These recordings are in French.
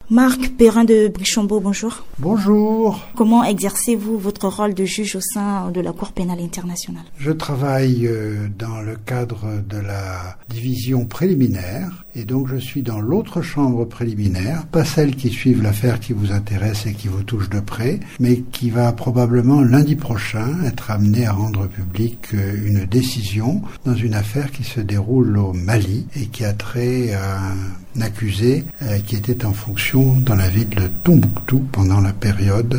Marc Perrin de Brichambault, bonjour. Bonjour. Comment exercez-vous votre rôle de juge au sein de la Cour pénale internationale ? Je travaille dans le cadre de la division préliminaire et donc je suis dans l'autre chambre préliminaire, pas celle qui suit l'affaire qui vous intéresse et qui vous touche de près, mais qui va probablement lundi prochain être amenée à rendre publique une décision dans une affaire qui se déroule au Mali et qui a trait à un accusé qui était en fonction dans la ville de Tombouctou pendant la période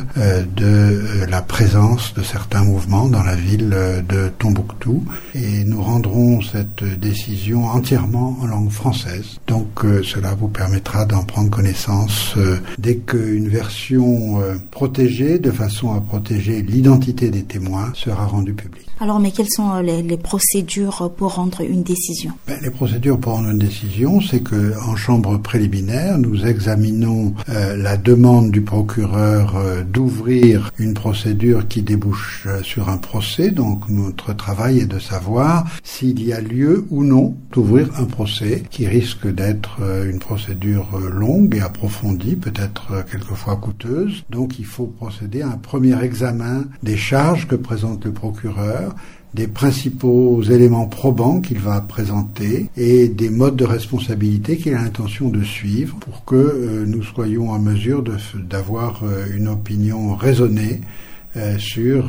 de la présence de certains mouvements dans la ville de Tombouctou. Et nous rendrons cette décision entièrement en langue française. Donc cela vous permettra d'en prendre connaissance dès qu'une version protégée, de façon à protéger l'identité des témoins, sera rendue publique. Alors, mais quelles sont les procédures pour rendre une décision ? Les procédures pour rendre une décision, c'est que en chambre préliminaire, nous examinons la demande du procureur d'ouvrir une procédure qui débouche sur un procès. Donc, notre travail est de savoir s'il y a lieu ou non d'ouvrir un procès qui risque d'être une procédure longue et approfondie, peut-être quelquefois coûteuse. Donc, il faut procéder à un premier examen des charges que présente le procureur, des principaux éléments probants qu'il va présenter et des modes de responsabilité qu'il a l'intention de suivre pour que nous soyons en mesure d'avoir une opinion raisonnée sur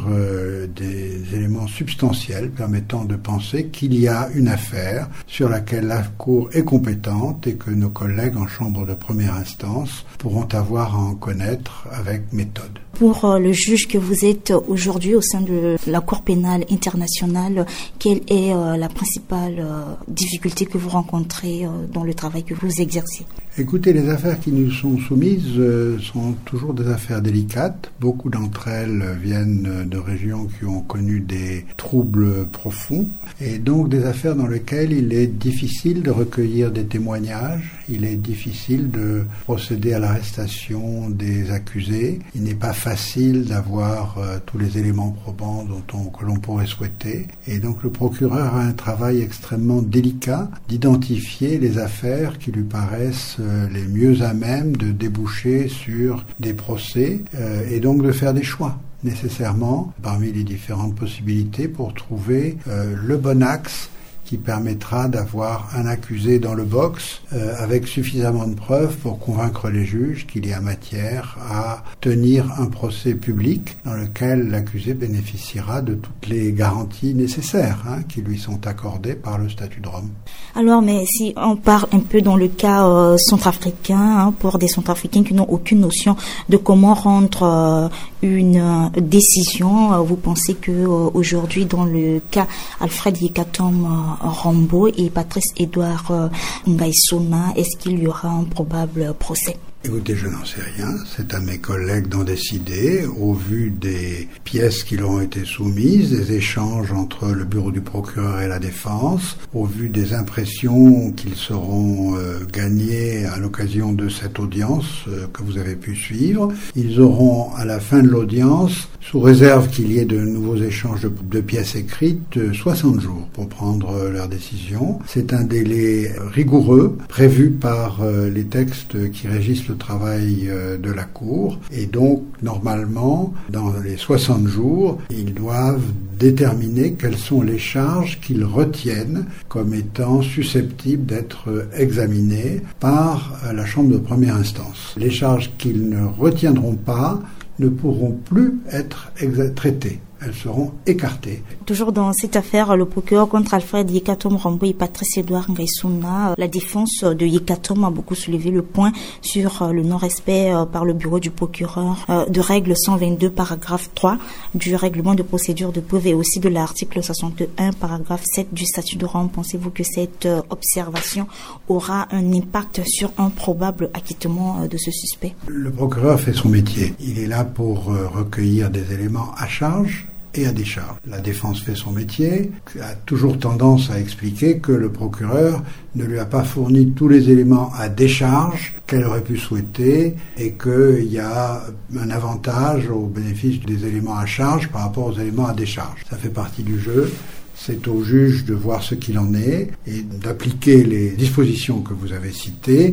des éléments substantiels permettant de penser qu'il y a une affaire sur laquelle la Cour est compétente et que nos collègues en chambre de première instance pourront avoir à en connaître avec méthode. Pour le juge que vous êtes aujourd'hui au sein de la Cour pénale internationale, quelle est la principale difficulté que vous rencontrez dans le travail que vous exercez ? Écoutez, les affaires qui nous sont soumises sont toujours des affaires délicates. Beaucoup d'entre elles viennent de régions qui ont connu des troubles profonds et donc des affaires dans lesquelles il est difficile de recueillir des témoignages, il est difficile de procéder à l'arrestation des accusés, il n'est pas facile d'avoir tous les éléments probants que l'on pourrait souhaiter et donc le procureur a un travail extrêmement délicat d'identifier les affaires qui lui paraissent les mieux à même de déboucher sur des procès et donc de faire des choix nécessairement parmi les différentes possibilités pour trouver le bon axe qui permettra d'avoir un accusé dans le box avec suffisamment de preuves pour convaincre les juges qu'il y a matière à tenir un procès public dans lequel l'accusé bénéficiera de toutes les garanties nécessaires qui lui sont accordées par le statut de Rome. Alors, mais si on part un peu dans le cas centrafricain, pour des centrafricains qui n'ont aucune notion de comment rendre une décision, vous pensez que aujourd'hui, dans le cas Alfred Yekatom Rambo et Patrice Edouard Ngaïsouna, est-ce qu'il y aura un probable procès ? Écoutez, je n'en sais rien. C'est à mes collègues d'en décider, au vu des pièces qui leur ont été soumises, des échanges entre le bureau du procureur et la défense, au vu des impressions qu'ils seront gagnés à l'occasion de cette audience que vous avez pu suivre. Ils auront, à la fin de l'audience, sous réserve qu'il y ait de nouveaux échanges de pièces écrites, 60 jours pour prendre leur décision. C'est un délai rigoureux, prévu par les textes qui régissent le travail de la Cour. Et donc, normalement, dans les 60 jours, ils doivent déterminer quelles sont les charges qu'ils retiennent comme étant susceptibles d'être examinées par la Chambre de première instance. Les charges qu'ils ne retiendront pas ne pourront plus être traitées. Elles seront écartées. Toujours dans cette affaire, le procureur contre Alfred Yekatom Rambo et Patrice Edouard Ngaïsouna, la défense de Yekatom a beaucoup soulevé le point sur le non-respect par le bureau du procureur de règle 122 paragraphe 3 du règlement de procédure de preuve et aussi de l'article 61 paragraphe 7 du statut de Rome. Pensez-vous que cette observation aura un impact sur un probable acquittement de ce suspect ? Le procureur fait son métier. Il est là pour recueillir des éléments à charge et à décharge. La défense fait son métier, a toujours tendance à expliquer que le procureur ne lui a pas fourni tous les éléments à décharge qu'elle aurait pu souhaiter et qu'il y a un avantage au bénéfice des éléments à charge par rapport aux éléments à décharge. Ça fait partie du jeu. C'est au juge de voir ce qu'il en est et d'appliquer les dispositions que vous avez citées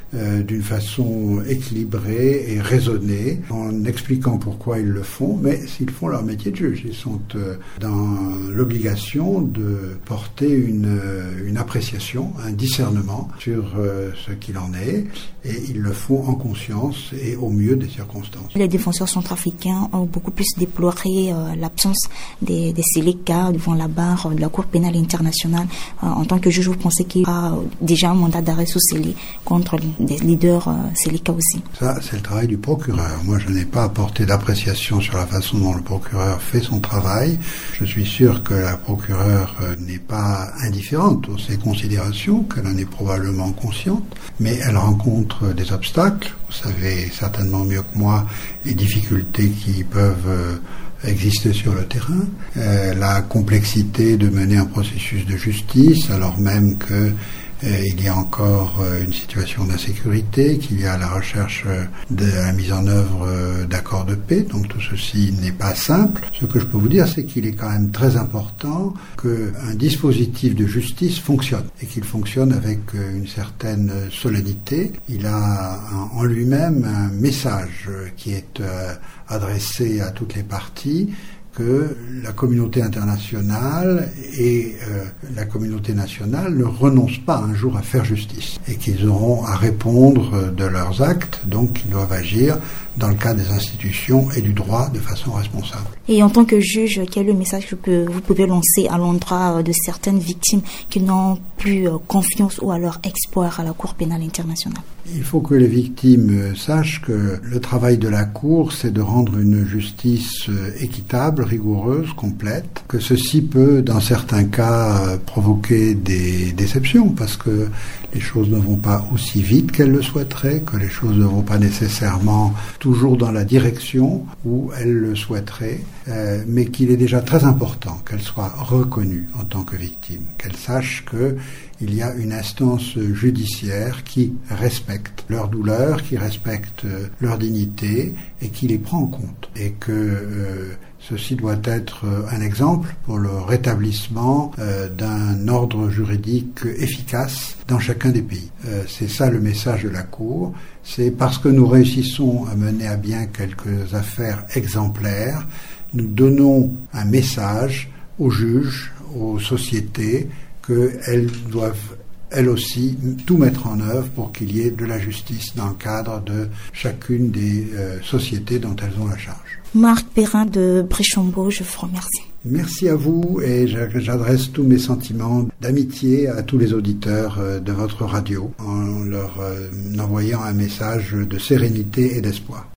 d'une façon équilibrée et raisonnée, en expliquant pourquoi ils le font, mais s'ils font leur métier de juge. Ils sont dans l'obligation de porter une appréciation, un discernement sur ce qu'il en est, et ils le font en conscience et au mieux des circonstances. Les défenseurs centrafricains ont beaucoup plus déploré l'absence des Seleka devant la barre de la Cour pénale internationale. En tant que juge, vous pensez qu'il y a déjà un mandat d'arrêt sous scellé contre des leaders Seleka aussi? Ça, c'est le travail du procureur. Moi, je n'ai pas apporté d'appréciation sur la façon dont le procureur fait son travail. Je suis sûr que la procureure n'est pas indifférente aux ses considérations, qu'elle en est probablement consciente, mais elle rencontre des obstacles. Vous savez certainement mieux que moi les difficultés qui peuvent exister sur le terrain, la complexité de mener un processus de justice, alors même que il y a encore une situation d'insécurité, qu'il y a la recherche de la mise en œuvre d'accords de paix, donc tout ceci n'est pas simple. Ce que je peux vous dire, c'est qu'il est quand même très important qu'un dispositif de justice fonctionne, et qu'il fonctionne avec une certaine solennité. Il a en lui-même un message qui est adressé à toutes les parties, que la communauté internationale et la communauté nationale ne renoncent pas un jour à faire justice et qu'ils auront à répondre de leurs actes, donc ils doivent agir dans le cadre des institutions et du droit de façon responsable. Et en tant que juge, quel est le message que vous pouvez lancer à l'endroit de certaines victimes qui n'ont plus confiance ou alors espoir à la Cour pénale internationale? Il faut que les victimes sachent que le travail de la Cour, c'est de rendre une justice équitable, rigoureuse, complète, que ceci peut, dans certains cas, provoquer des déceptions, parce que les choses ne vont pas aussi vite qu'elles le souhaiteraient, que les choses ne vont pas nécessairement toujours dans la direction où elles le souhaiteraient, mais qu'il est déjà très important qu'elles soient reconnues en tant que victimes, qu'elles sachent qu'il y a une instance judiciaire qui respecte leur douleur, qui respecte leur dignité et qui les prend en compte, et que ceci doit être un exemple pour le rétablissement d'un ordre juridique efficace dans chacun des pays. C'est ça le message de la Cour. C'est parce que nous réussissons à mener à bien quelques affaires exemplaires, nous donnons un message aux juges, aux sociétés, qu'elles doivent elles aussi tout mettre en œuvre pour qu'il y ait de la justice dans le cadre de chacune des sociétés dont elles ont la charge. Marc Perrin de Brechambault, je vous remercie. Merci à vous, et j'adresse tous mes sentiments d'amitié à tous les auditeurs de votre radio en leur envoyant un message de sérénité et d'espoir.